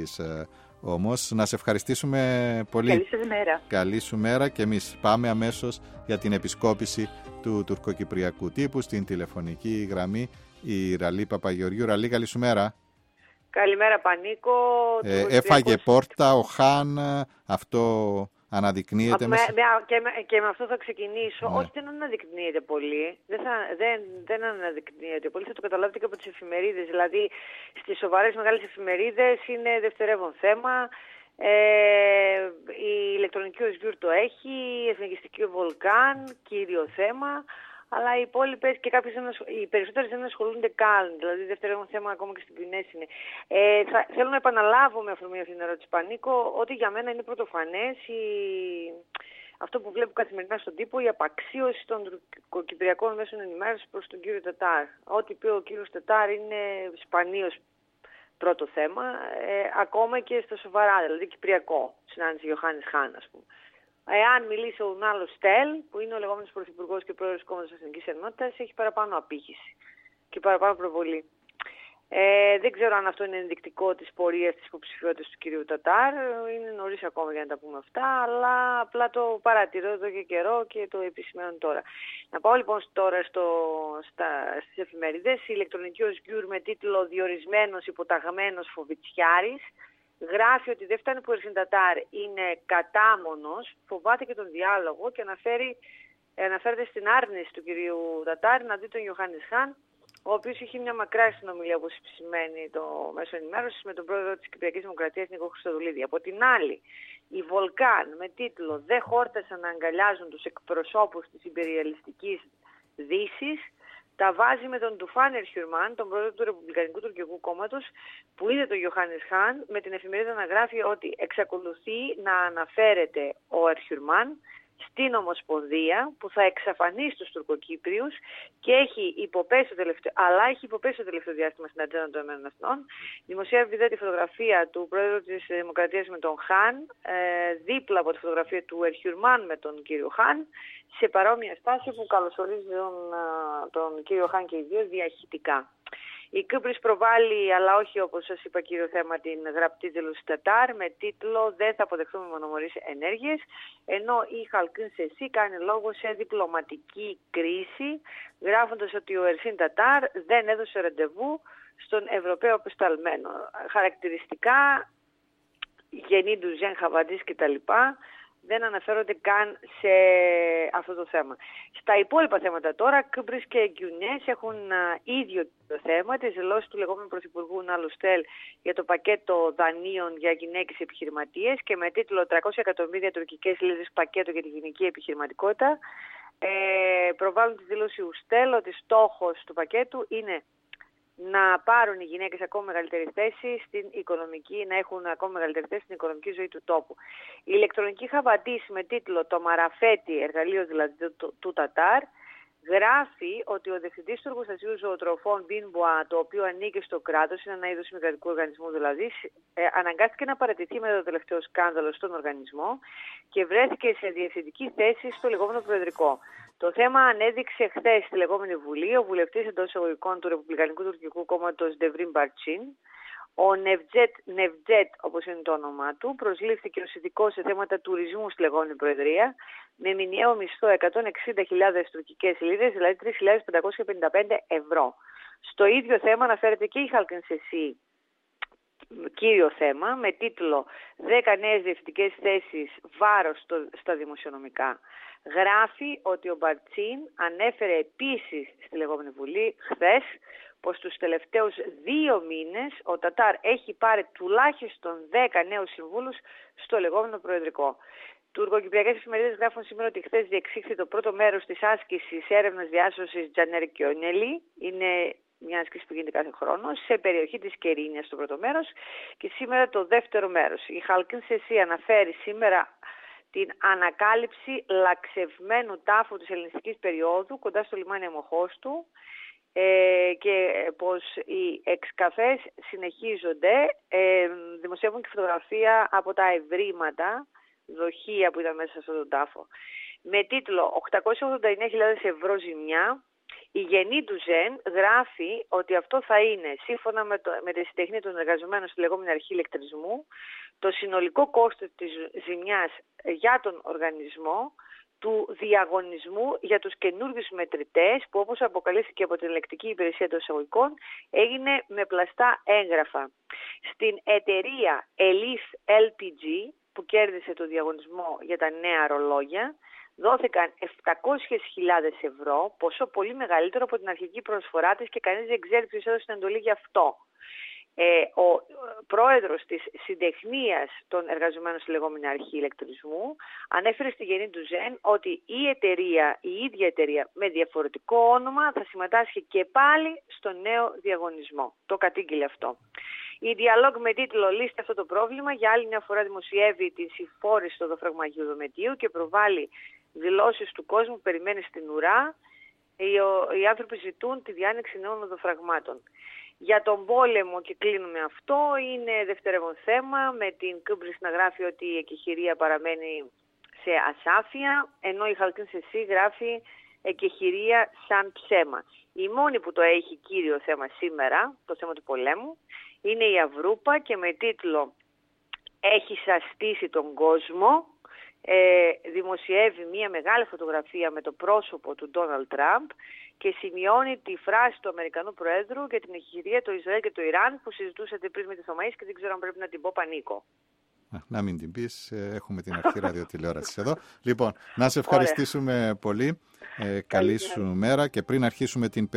απαντήσεις όμως. Να σε ευχαριστήσουμε πολύ. Καλή σας μέρα. Καλή σου μέρα και εμείς πάμε αμέσως για την επισκόπηση του τουρκοκυπριακού τύπου στην τηλεφωνική γραμμή η Ραλή Παπαγεωργίου. Ραλή, καλή σου μέρα. Καλημέρα Πανίκο. Έφαγε πόρτα ο Χάν, αυτό αναδεικνύεται. Και με αυτό θα ξεκινήσω. Ναι. Όχι, δεν αναδεικνύεται πολύ. Δεν αναδεικνύεται πολύ. Θα το καταλάβετε και από τις εφημερίδες. Δηλαδή, στις σοβαρές μεγάλες εφημερίδες είναι δευτερεύον θέμα. Η ηλεκτρονική οσγιούρ το έχει, η εθνικιστική Βολκάν, κύριο θέμα. Αλλά οι υπόλοιπες και οι περισσότερες δεν ασχολούνται καν. Δηλαδή, δεύτερο θέμα ακόμα και στην ποινές είναι. Θέλω να επαναλάβω με αφορμή αυτήν την ερώτηση, Πανίκο, ότι για μένα είναι πρωτοφανές αυτό που βλέπω καθημερινά στον τύπο, η απαξίωση των κυπριακών μέσων ενημέρωσης προς τον κύριο Τατάρ. Ό,τι πει ο κύριος Τατάρ είναι σπανίως πρώτο θέμα, ακόμα και στα σοβαρά, δηλαδή κυπριακό, συνάντηση Ιωάννης Χάν, ας πούμε. Εάν μιλήσει ο άλλος Στέλ, που είναι ο λεγόμενος πρωθυπουργός και πρόεδρος του Κόμματος Εθνικής Ενότητας, έχει παραπάνω απήχηση και παραπάνω προβολή. Δεν ξέρω αν αυτό είναι ενδεικτικό της πορείας της υποψηφιότητας του κυρίου Τατάρ. Είναι νωρίς ακόμα για να τα πούμε αυτά, αλλά απλά το παρατηρώ εδώ και καιρό και το επισημαίνω τώρα. Να πάω λοιπόν τώρα στις εφημερίδες. Η ηλεκτρονική οσγιούρ με τίτλο «Διορισμένος υποταγμένος Φοβιτσιάρης» γράφει ότι δεν φτάνει που ο Ερσίν Τατάρ είναι κατάμονος, φοβάται και τον διάλογο και αναφέρεται στην άρνηση του κυρίου Τατάρ να δει τον Ιωάννης Χάν, ο οποίος είχε μια μακρά συνομιλία, όπως επισημαίνει το μέσο ενημέρωσης, με τον πρόεδρο της Κυπριακής Δημοκρατίας, Νίκο Χριστοδουλίδη. Από την άλλη, η Βολκάν με τίτλο «Δεν χόρτασαν να αγκαλιάζουν τους εκπροσώπους της υπεριαλιστικής Δύσης», τα βάζει με τον Τουφάν Ερχιουρμάν, τον πρόεδρο του Ρεπουμπλικανικού Τουρκικού Κόμματος, που είδε τον Ιωάννης Χάν, με την εφημερίδα να γράφει ότι εξακολουθεί να αναφέρεται ο Ερχιουρμάν στην Ομοσπονδία που θα εξαφανίσει τους Τουρκοκύπριους και έχει υποπέσει το τελευταίο διάστημα στην ατζέντα των ΗΠΑ. Δημοσιεύει τη φωτογραφία του πρόεδρου της Δημοκρατίας με τον Χάν, δίπλα από τη φωτογραφία του Ερχιουρμάν με τον κύριο Χάν, σε παρόμοια στάση που καλωσορίζει τον κύριο Χάν και οι δύο διαχυτικά. Η Κύπρος προβάλλει, αλλά όχι όπως σας είπα κύριο θέμα, την γραπτή δήλωση Τατάρ με τίτλο «Δεν θα αποδεχθούμε μονομερείς ενέργειες», ενώ η Χαλκίν Σεσί κάνει λόγο σε διπλωματική κρίση, γράφοντας ότι ο Ερσίν Τατάρ δεν έδωσε ραντεβού στον Ευρωπαίο απεσταλμένο. Χαρακτηριστικά, γεννήντου Ζεν Χαβαντής κτλ. Δεν αναφέρονται καν σε αυτό το θέμα. Στα υπόλοιπα θέματα τώρα, Κύπρος και Γκιουνές έχουν ίδιο το θέμα, τις δηλώσεις του λεγόμενου πρωθυπουργού Νάλου Στέλ για το πακέτο δανείων για γυναίκες επιχειρηματίες και με τίτλο 300 εκατομμύρια τουρκικές λίρες πακέτο για τη γυναική επιχειρηματικότητα. Προβάλλουν τη δήλωση Ουστέλ ότι στόχος του πακέτου είναι να πάρουν οι γυναίκες ακόμα μεγαλύτερη θέση στην οικονομική, να έχουν ακόμα μεγαλύτερη θέση στην οικονομική ζωή του τόπου. Η ηλεκτρονική Χαβαντής με τίτλο «Το Μαραφέτη», εργαλείο δηλαδή του Τατάρ, γράφει ότι ο διευθυντής του εργοστασίου ζωοτροφών Μπίνμπουα, το οποίο ανήκει στο κράτος, είναι ένα είδος μη-κρατικού οργανισμού δηλαδή, αναγκάστηκε να παραιτηθεί μετά το τελευταίο σκάνδαλο στον οργανισμό και βρέθηκε σε διευθυντική θέση στο λεγόμενο προεδρικό. Το θέμα ανέδειξε χθες στη λεγόμενη Βουλή ο βουλευτής εντός εισαγωγικών του Ρεπουμπλικανικού Τουρκικού Κόμματος Ντεβρίν Μπαρτσίν. Ο Νεβτζέτ, όπως είναι το όνομά του, προσλήφθηκε ως ειδικός σε θέματα τουρισμού στη λεγόμενη Προεδρία με μηνιαίο μισθό 160.000 τουρκικές λίρες, δηλαδή 3.555 ευρώ. Στο ίδιο θέμα αναφέρεται και η Χαλκίν Σεσί, κύριο θέμα, με τίτλο 10 νέες διευθυντικές θέσεις, βάρος στα δημοσιονομικά. Γράφει ότι ο Μπαρτσίν ανέφερε επίσης στη λεγόμενη Βουλή χθες πως τους τελευταίους 2 μήνες ο Τατάρ έχει πάρει τουλάχιστον 10 νέους συμβούλους στο λεγόμενο προεδρικό. Τουρκοκυπριακές εφημερίδες γράφουν σήμερα ότι χθες διεξήχθη το πρώτο μέρος της άσκησης έρευνας διάσωσης Τζανέρ Κιόνελη. Είναι μια άσκηση που γίνεται κάθε χρόνο σε περιοχή της Κερίνιας στο πρώτο μέρος και σήμερα το δεύτερο μέρος. Η Χαλκίν Σεσί αναφέρει σήμερα την ανακάλυψη λαξευμένου τάφου της ελληνιστικής περίοδου κοντά στο λιμάνι Αμοχώστου και πως οι εξκαφές συνεχίζονται. Δημοσιεύουν και φωτογραφία από τα ευρήματα, δοχεία που ήταν μέσα σε αυτόν τον τάφο. Με τίτλο 889.000 ευρώ ζημιά, Η Γενή του Ζεν γράφει ότι αυτό θα είναι, σύμφωνα με τη συντεχνία των εργαζομένων στη λεγόμενη αρχή ηλεκτρισμού, το συνολικό κόστος της ζημιάς για τον οργανισμό, του διαγωνισμού για τους καινούργιους μετρητές, που όπως αποκαλύφθηκε από την ελεκτική υπηρεσία των εισαγωγικών, έγινε με πλαστά έγγραφα. Στην εταιρεία Elif LPG, που κέρδισε το διαγωνισμό για τα νέα ρολόγια, δόθηκαν 700.000 ευρώ, ποσό πολύ μεγαλύτερο από την αρχική προσφορά της και κανείς δεν ξέρει ποιος έδωσε την εντολή γι' αυτό. Ο πρόεδρος της συντεχνίας των εργαζομένων στη λεγόμενη αρχή ηλεκτρισμού ανέφερε στη Γενή του Ζεν ότι η ίδια εταιρεία με διαφορετικό όνομα θα συμμετάσχει και πάλι στο νέο διαγωνισμό. Το κατήγγειλε αυτό. Η Dialog με τίτλο «Λύστε αυτό το πρόβλημα» για άλλη μια φορά δημοσιεύει τη συμφόρηση στο δοφραγμαγείο δομετίου και προβάλλει δηλώσεις του κόσμου που περιμένει στην ουρά. Οι άνθρωποι ζητούν τη διάνοιξη νέων οδοφραγμάτων. Για τον πόλεμο, και κλείνουμε αυτό, είναι δευτερεύον θέμα, με την Κούμπρις να γράφει ότι η εκεχηρία παραμένει σε ασάφεια, ενώ η Χαλκίνς Εσύ γράφει εκεχηρία σαν ψέμα. Η μόνη που το έχει κύριο θέμα σήμερα, το θέμα του πολέμου, είναι η Αυρούπα και με τίτλο «Έχει σαστήσει τον κόσμο», δημοσιεύει μια μεγάλη φωτογραφία με το πρόσωπο του Ντόναλντ Τραμπ και σημειώνει τη φράση του Αμερικανού Προέδρου για την εκεχηρία του Ισραήλ και του Ιράν που συζητούσατε πριν με τη Θωμαΐς και δεν ξέρω αν πρέπει να την πω πανίκο. Να μην την πεις, έχουμε την αρχή ραδιοτηλεόραση εδώ. Λοιπόν, να σε ευχαριστήσουμε πολύ. Καλή σου μέρα και πριν αρχίσουμε την